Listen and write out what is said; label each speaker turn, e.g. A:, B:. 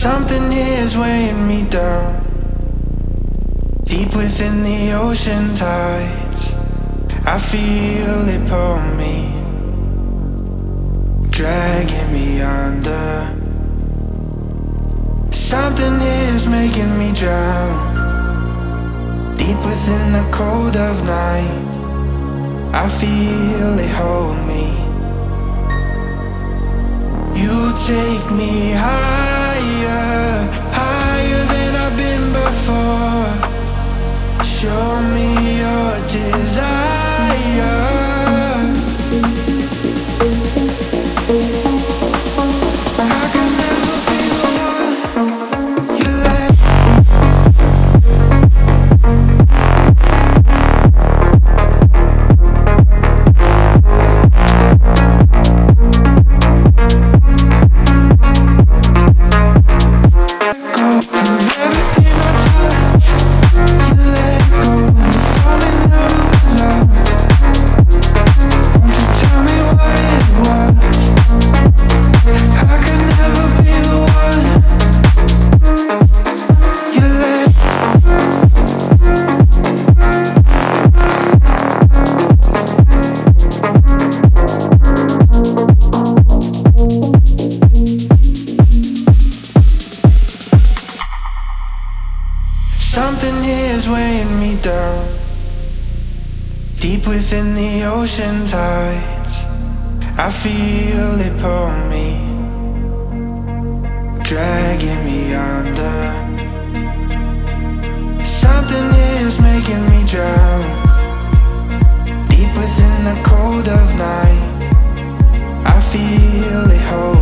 A: Something is weighing me down, deep within the ocean tides. I feel it pull me, dragging me under. Something is making me drown, deep within the cold of night. I feel it hold me. You take me higher, higher than I've been before. Show me your desire. I can never be the one you let. Something is weighing me down, deep within the ocean tides. I feel it pull me, dragging me under. Something is making me drown, deep within the cold of night. I feel it hold